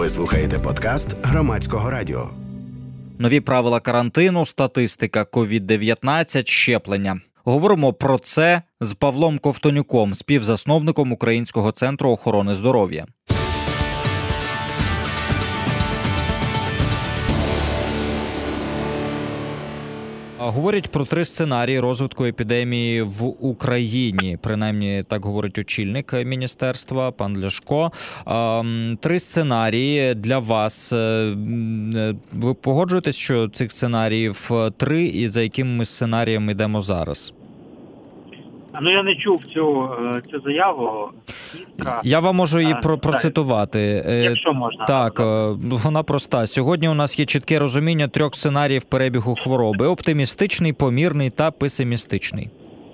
Ви слухаєте подкаст Громадського радіо. Нові правила карантину, статистика COVID-19, щеплення. Говоримо про це з Павлом Ковтонюком, співзасновником Українського центру охорони здоров'я. Говорять про 3 сценарії розвитку епідемії в Україні. Принаймні, так говорить очільник міністерства, пан Ляшко. 3 сценарії для вас. Ви погоджуєтесь, що цих сценаріїв 3, і за якими ми сценаріями йдемо зараз? Я не чув цю заяву. Я вам можу її процитувати. Якщо можна. Так, вона проста. Сьогодні у нас є чітке розуміння 3 сценаріїв перебігу хвороби. Оптимістичний, помірний та песимістичний.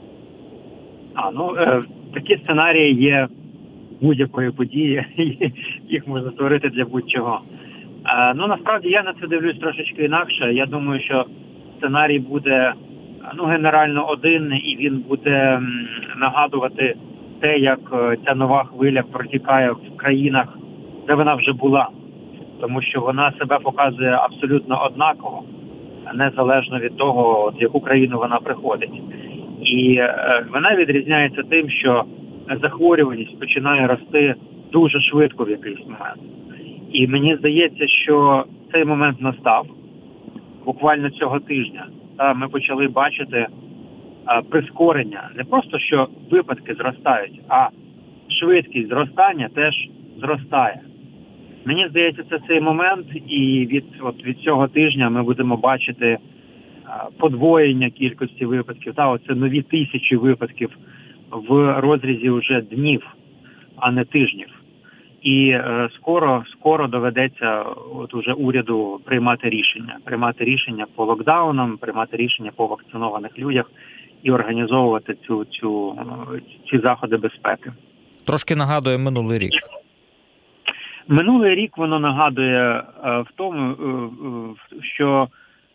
Такі сценарії є будь-якої події. Їх можна створити для будь-чого. Насправді я на це дивлюсь трошечки інакше. Я думаю, що сценарій буде генерально один, і він буде нагадувати те, як ця нова хвиля протікає в країнах, де вона вже була. Тому що вона себе показує абсолютно однаково, незалежно від того, в яку країну вона приходить. І вона відрізняється тим, що захворюваність починає рости дуже швидко в якийсь момент. І мені здається, що цей момент настав буквально цього тижня. Ми почали бачити прискорення. Не просто, що випадки зростають, а швидкість зростання теж зростає. Мені здається, це цей момент, і від цього тижня ми будемо бачити подвоєння кількості випадків. Оце нові 1000 випадків в розрізі вже днів, а не тижнів. І скоро доведеться уже уряду приймати рішення по локдаунам, приймати рішення по вакцинованих людях і організовувати ці заходи безпеки. Трошки нагадує минулий рік. Минулий рік воно нагадує в тому, що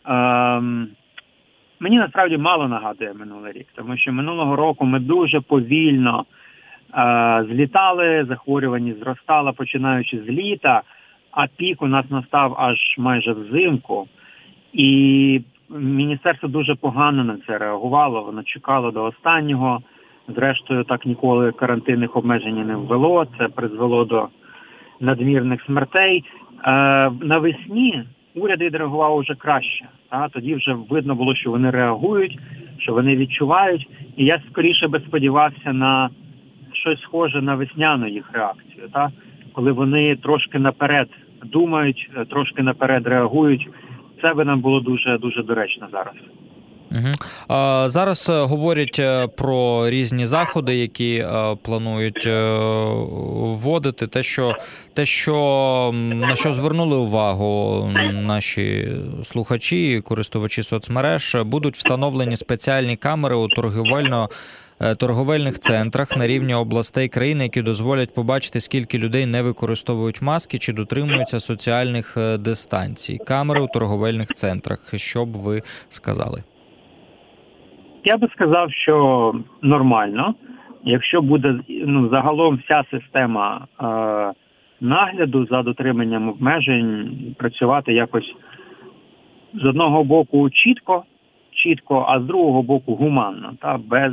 мені насправді мало нагадує минулий рік, тому що минулого року ми дуже повільно злітали, захворюваність зростала, починаючи з літа, а пік у нас настав аж майже взимку. І міністерство дуже погано на це реагувало, воно чекало до останнього. Зрештою, так ніколи карантинних обмежень не ввело, це призвело до надмірних смертей. Навесні уряд відреагував уже краще. Тоді вже видно було, що вони реагують, що вони відчувають. І я скоріше би сподівався на щось схоже на весняну їх реакцію, коли вони трошки наперед думають, трошки наперед реагують. Це би нам було дуже дуже доречно зараз. Зараз говорять про різні заходи, які планують вводити. На що звернули увагу наші слухачі і користувачі соцмереж, будуть встановлені спеціальні камери у торговельних центрах на рівні областей країни, які дозволять побачити, скільки людей не використовують маски чи дотримуються соціальних дистанцій. Камери у торговельних центрах. Що б ви сказали? Я би сказав, що нормально. Якщо буде загалом вся система нагляду за дотриманням обмежень працювати якось з одного боку чітко, а з другого боку гуманно, без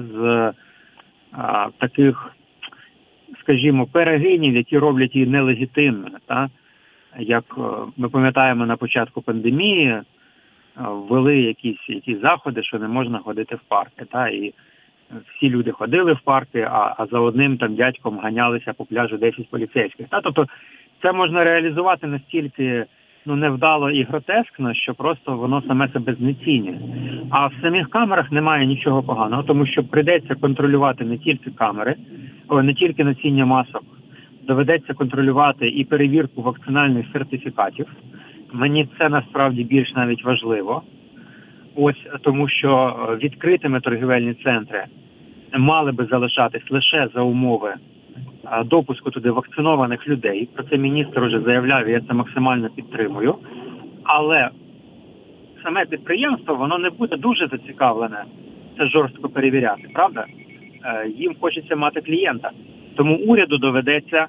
таких, скажімо, перегинів, які роблять її нелегітимною. Як ми пам'ятаємо, на початку пандемії ввели якісь заходи, що не можна ходити в парки. І всі люди ходили в парки, а за одним дядьком ганялися по пляжу 10 поліцейських. Тобто це можна реалізувати настільки невдало і гротескно, що просто воно саме себе знецінює. А в самих камерах немає нічого поганого, тому що прийдеться контролювати не тільки камери, не тільки носіння масок, доведеться контролювати і перевірку вакцинальних сертифікатів. Мені це насправді більш навіть важливо. Тому що відкритими торгівельні центри мали би залишатись лише за умови допуску туди вакцинованих людей. Про це міністр вже заявляв, і я це максимально підтримую. Але саме підприємство, воно не буде дуже зацікавлене це жорстко перевіряти, правда? Їм хочеться мати клієнта. Тому уряду доведеться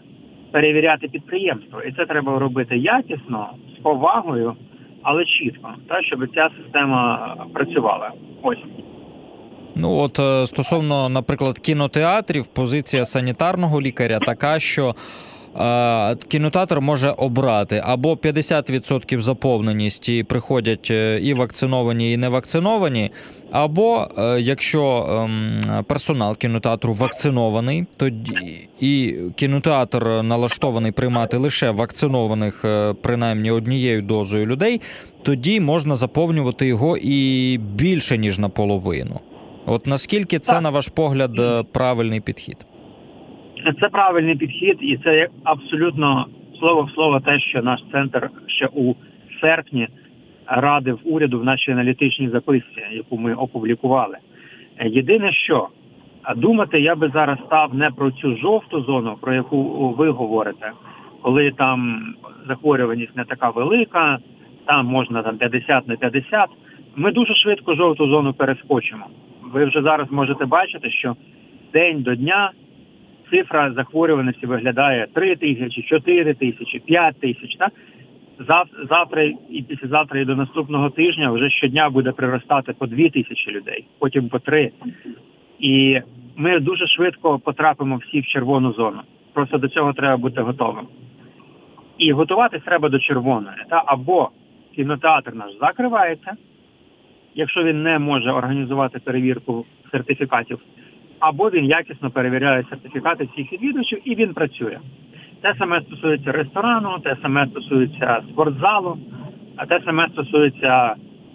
перевіряти підприємство. І це треба робити якісно, з повагою, але чітко, так, щоб ця система працювала. Ось. Ну от стосовно, наприклад, кінотеатрів, позиція санітарного лікаря така, що кінотеатр може обрати або 50% заповненість і приходять і вакциновані, і не вакциновані, або якщо персонал кінотеатру вакцинований, тоді і кінотеатр налаштований приймати лише вакцинованих принаймні однією дозою людей, тоді можна заповнювати його і більше, ніж наполовину. От наскільки це, на ваш погляд, правильний підхід? Це правильний підхід, і це абсолютно слово в слово те, що наш центр ще у серпні радив уряду в нашій аналітичній записці, яку ми опублікували. Єдине що, думати я би зараз став не про цю жовту зону, про яку ви говорите, коли там захворюваність не така велика, там можна 50 на 50. Ми дуже швидко жовту зону перескочимо. Ви вже зараз можете бачити, що день до дня цифра захворюваності виглядає 3 тисячі, 4 тисячі, 5 тисяч. Так? Завтра і післязавтра і до наступного тижня вже щодня буде приростати по 2 тисячі людей, потім по 3. І ми дуже швидко потрапимо всі в червону зону. Просто до цього треба бути готовим. І готуватись треба до червоної. Або кінотеатр наш закривається, якщо він не може організувати перевірку сертифікатів, або він якісно перевіряє сертифікати всіх відвідувачів і він працює. Те саме стосується ресторану, те саме стосується спортзалу, а те саме стосується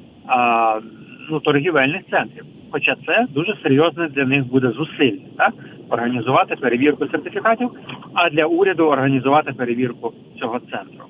торгівельних центрів. Хоча це дуже серйозне для них буде зусилля, так? Організувати перевірку сертифікатів, а для уряду організувати перевірку цього центру.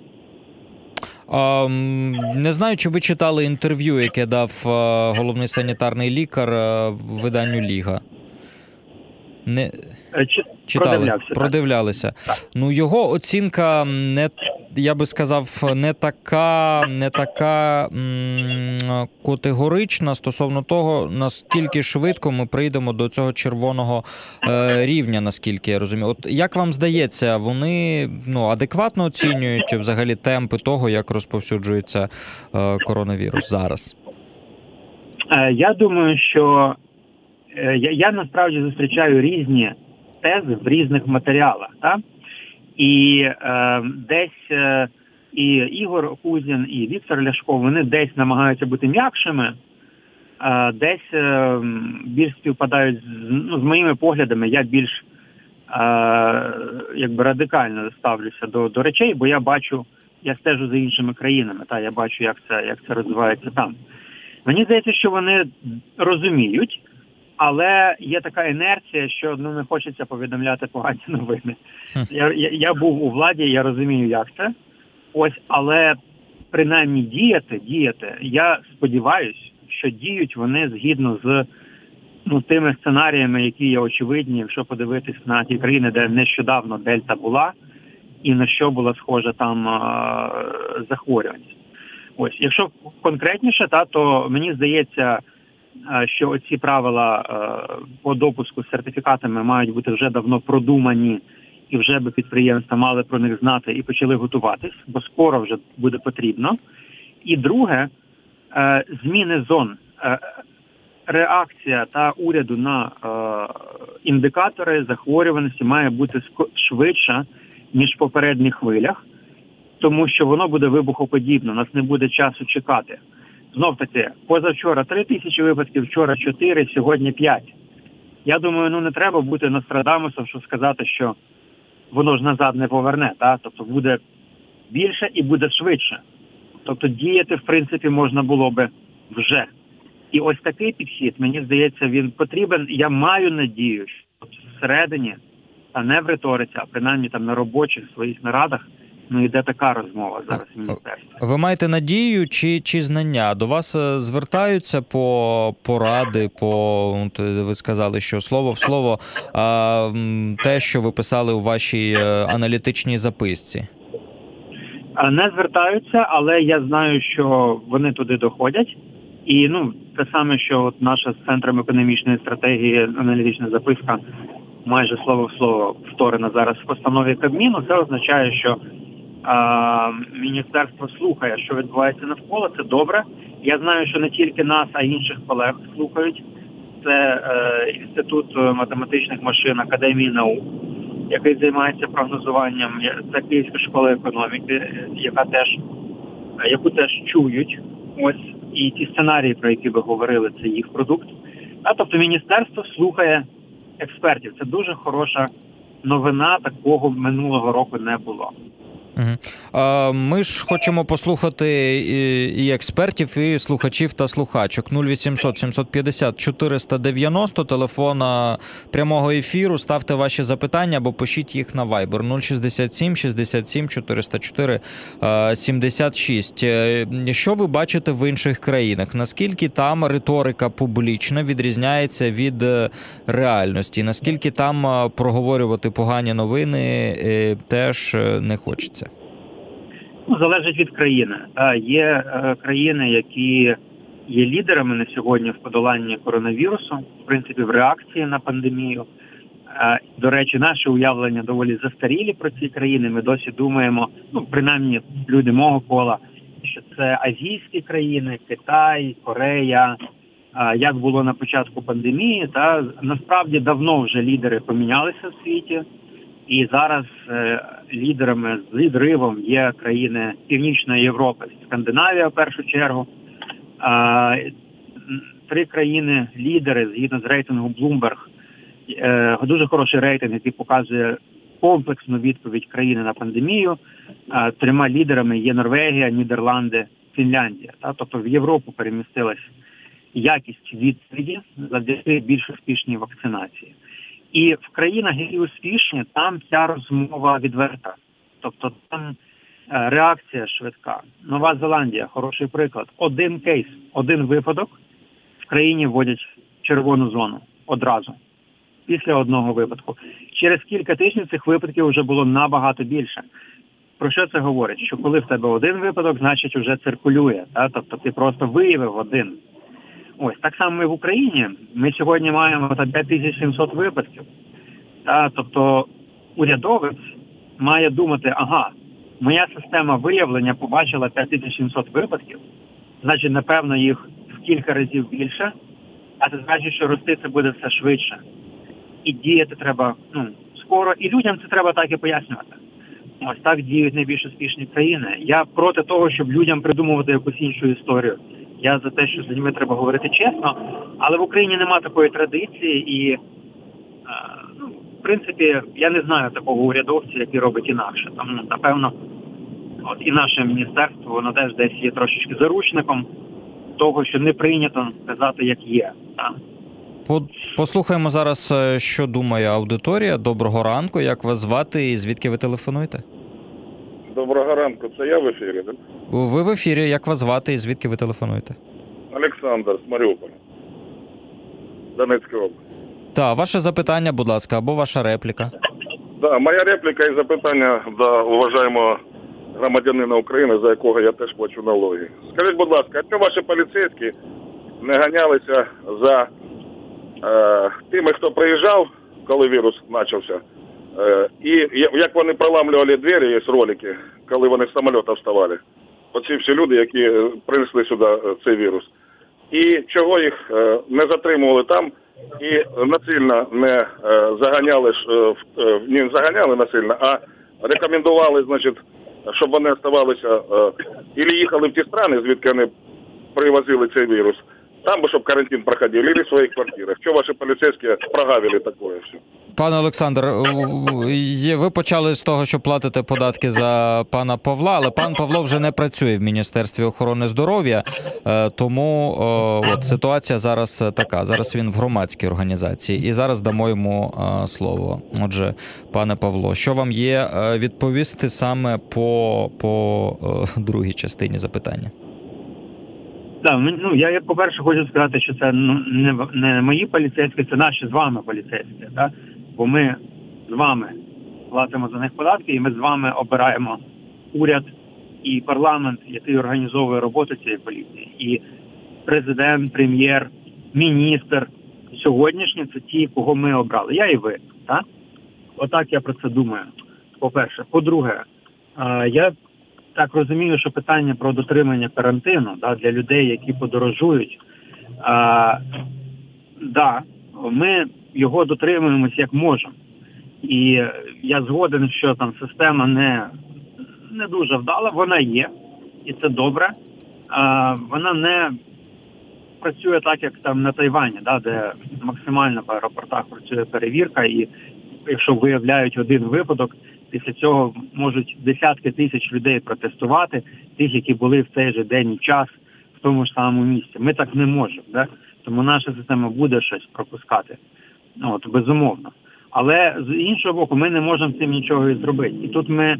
Не знаю, чи ви читали інтерв'ю, яке дав головний санітарний лікар виданню «Ліга». Не читали, продивлялися. Так. Ну, його оцінка я би сказав, не така категорична стосовно того, наскільки швидко ми прийдемо до цього червоного рівня, наскільки я розумію. От як вам здається, вони адекватно оцінюють взагалі темпи того, як розповсюджується коронавірус зараз? Я думаю, що я насправді зустрічаю різні тези в різних матеріалах, так? І десь і Ігор Кузін, і Віктор Ляшко, вони десь намагаються бути м'якшими, десь більш співпадають з моїми поглядами. Я більш радикально ставлюся до речей, бо я стежу за іншими країнами, я бачу, як це розвивається там. Мені здається, що вони розуміють, але є така інерція, що не хочеться повідомляти погані новини. Я був у владі, я розумію, як це. Ось, але принаймні діяти, я сподіваюся, що діють вони згідно з тими сценаріями, які є очевидні, якщо подивитись на ті країни, де нещодавно Дельта була, і на що була схожа там захворюваність. Ось, якщо конкретніше, то мені здається, що оці правила по допуску з сертифікатами мають бути вже давно продумані, і вже би підприємства мали про них знати і почали готуватись, бо скоро вже буде потрібно. І друге, зміни зон. Реакція уряду на індикатори захворюваності має бути швидша, ніж в попередніх хвилях, тому що воно буде вибухоподібно, нас не буде часу чекати. Знов-таки, позавчора 3 тисячі випадків, вчора 4, сьогодні 5. Я думаю, не треба бути Нострадамусом, щоб сказати, що воно ж назад не поверне. Тобто буде більше і буде швидше. Тобто діяти, в принципі, можна було би вже. І ось такий підхід, мені здається, він потрібен. Я маю надію, що всередині, а не в риториці, а принаймні там на робочих своїх нарадах, йде така розмова зараз в міністерстві. Ви маєте надію чи знання? До вас звертаються по поради, ви сказали, що слово в слово, те, що ви писали у вашій аналітичній записці? Не звертаються, але я знаю, що вони туди доходять. І те саме, що наша з Центром економічної стратегії аналітична записка майже слово в слово повторена зараз в постанові Кабміну, це означає, що міністерство слухає, що відбувається навколо, це добре. Я знаю, що не тільки нас, а й інших колег слухають. Це Інститут математичних машин Академії наук, який займається прогнозуванням. Це Київська школа економіки, яку теж чують. Ось, і ті сценарії, про які ви говорили, це їх продукт. Тобто міністерство слухає експертів. Це дуже хороша новина, такого минулого року не було. Ми ж хочемо послухати і експертів, і слухачів та слухачок. 0800 750 490, телефона прямого ефіру. Ставте ваші запитання або пишіть їх на Viber 067 67 404 76. Що ви бачите в інших країнах? Наскільки там риторика публічна відрізняється від реальності? Наскільки там проговорювати погані новини теж не хочеться? Залежить від країни. Є країни, які є лідерами на сьогодні в подоланні коронавірусу, в принципі, в реакції на пандемію. До речі, наше уявлення доволі застарілі про ці країни. Ми досі думаємо, принаймні люди мого кола, що це азійські країни, Китай, Корея, як було на початку пандемії. Та насправді давно вже лідери помінялися в світі. І зараз лідерами з відривом є країни Північної Європи, Скандинавія в першу чергу. 3 країни-лідери, згідно з рейтингу Bloomberg, дуже хороший рейтинг, який показує комплексну відповідь країни на пандемію. 3 лідерами є Норвегія, Нідерланди, Фінляндія. Тобто в Європу перемістилась якість відповіді завдяки більш успішній вакцинації. І в країнах, які успішні, там ця розмова відверта. Тобто там реакція швидка. Нова Зеландія – хороший приклад. Один кейс, один випадок, в країні вводять червону зону одразу, після одного випадку. Через кілька тижнів цих випадків вже було набагато більше. Про що це говорить? Що коли в тебе один випадок, значить вже циркулює. Тобто ти просто виявив один. Ось, так само і в Україні. Ми сьогодні маємо 5700 випадків. Тобто урядовець має думати, моя система виявлення побачила 5700 випадків, значить, напевно, їх в кілька разів більше, а це значить, що рости це буде все швидше. І діяти треба скоро, і людям це треба так і пояснювати. Ось так діють найбільш успішні країни. Я проти того, щоб людям придумувати якусь іншу історію. Я за те, що з людьми треба говорити чесно, але в Україні нема такої традиції і, в принципі, я не знаю такого урядовця, який робить інакше. Тому, напевно, і наше міністерство, воно теж десь є трошечки заручником того, що не прийнято казати, як є. Послухаємо зараз, що думає аудиторія. Доброго ранку, як вас звати і звідки ви телефонуєте? Доброго ранку, це я в ефірі, так? Ви в ефірі, як вас звати і звідки ви телефонуєте? Олександр з Маріуполя, Донецька область. Так, ваше запитання, будь ласка, або ваша репліка. Да, моя репліка і запитання до уважаємого громадянина України, за якого я теж плачу налоги. Скажіть, будь ласка, а чому ваші поліцейські не ганялися за тими, хто приїжджав, коли вірус почався, і як вони проламлювали двері, є ролики, коли вони з самоліта вставали. Оці всі люди, які принесли сюди цей вірус. І чого їх не затримували там і насильно не заганяли, не заганяли насильно, а рекомендували, значить, щоб вони оставалися, або їхали в ті країни, звідки вони привозили цей вірус, там бы, щоб карантин проходили, или в своїх квартирах. Що ваші поліцейські прогавили таке все? Пане Олександр, ви почали з того, що платите податки за пана Павла, але пан Павло вже не працює в Міністерстві охорони здоров'я, тому ситуація зараз така. Зараз він в громадській організації і зараз дамо йому слово. Отже, пане Павло, що вам є відповісти саме по другій частині запитання? Так, я, по-перше, хочу сказати, що це не мої поліцейські, це наші з вами поліцейські. Так? Бо ми з вами платимо за них податки, і ми з вами обираємо уряд і парламент, який організовує роботу цієї поліції. І президент, прем'єр, міністр сьогоднішні – це ті, кого ми обрали. Я і ви. Так? Отак я про це думаю, по-перше. По-друге, я так розумію, що питання про дотримання карантину для людей, які подорожують, ми його дотримуємось як можемо. І я згоден, що там система не дуже вдала, вона є, і це добре. Вона не працює так, як там на Тайвані, де максимально в аеропортах працює перевірка, і якщо виявляють один випадок, після цього можуть десятки тисяч людей протестувати, тих, які були в цей же день і час в тому ж самому місці. Ми так не можемо, тому наша система буде щось пропускати, безумовно. Але з іншого боку, ми не можемо з цим нічого і зробити. І тут ми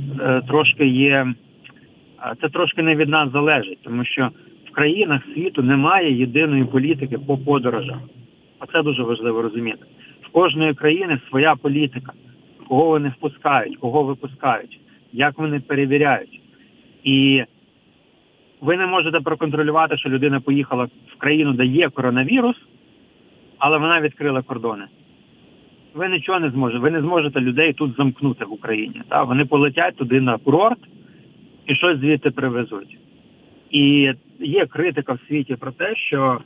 це трошки не від нас залежить, тому що в країнах світу немає єдиної політики по подорожах. Оце дуже важливо розуміти. В кожної країни своя політика. Кого вони впускають, кого випускають, як вони перевіряють. І ви не можете проконтролювати, що людина поїхала в країну, де є коронавірус, але вона відкрила кордони. Ви нічого не зможете. Ви не зможете людей тут замкнути в Україні. Вони полетять туди на курорт і щось звідти привезуть. І є критика в світі про те, що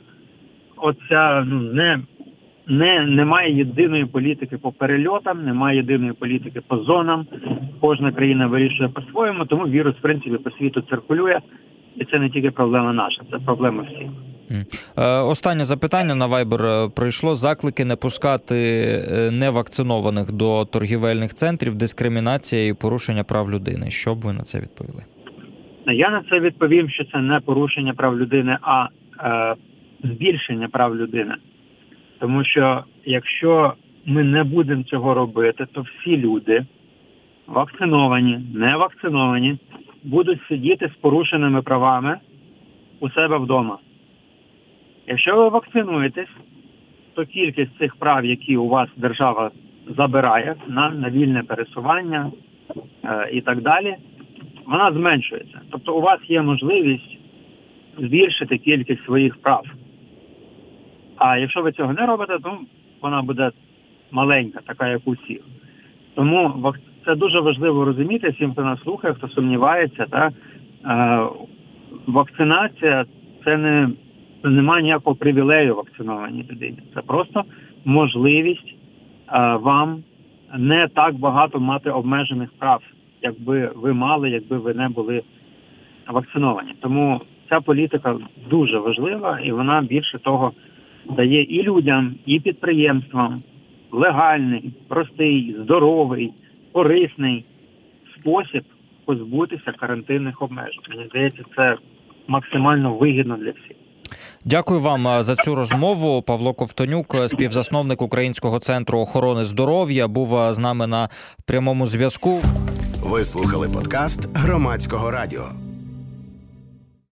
немає єдиної політики по перельотам, немає єдиної політики по зонам. Кожна країна вирішує по-своєму, тому вірус, в принципі, по світу циркулює. І це не тільки проблема наша, це проблема всіх. Останнє запитання на Viber прийшло. Заклики не пускати невакцинованих до торгівельних центрів, дискримінація і порушення прав людини. Що б ви на це відповіли? Я на це відповім, що це не порушення прав людини, а збільшення прав людини. Тому що якщо ми не будемо цього робити, то всі люди, вакциновані, не вакциновані, будуть сидіти з порушеними правами у себе вдома. Якщо ви вакцинуєтесь, то кількість цих прав, які у вас держава забирає на вільне пересування і так далі, вона зменшується. Тобто у вас є можливість збільшити кількість своїх прав. А якщо ви цього не робите, то вона буде маленька, така як у всіх. Тому це дуже важливо розуміти всім, хто нас слухає, хто сумнівається. Вакцинація – це немає ніякого привілею вакцинованій людині. Це просто можливість вам не так багато мати обмежених прав, якби ви мали, якби ви не були вакциновані. Тому ця політика дуже важлива, і вона більше того дає і людям, і підприємствам легальний, простий, здоровий, корисний спосіб позбутися карантинних обмежень. Мені здається, це максимально вигідно для всіх. Дякую вам за цю розмову. Павло Ковтонюк, співзасновник Українського центру охорони здоров'я, був з нами на прямому зв'язку. Ви слухали подкаст Громадського радіо.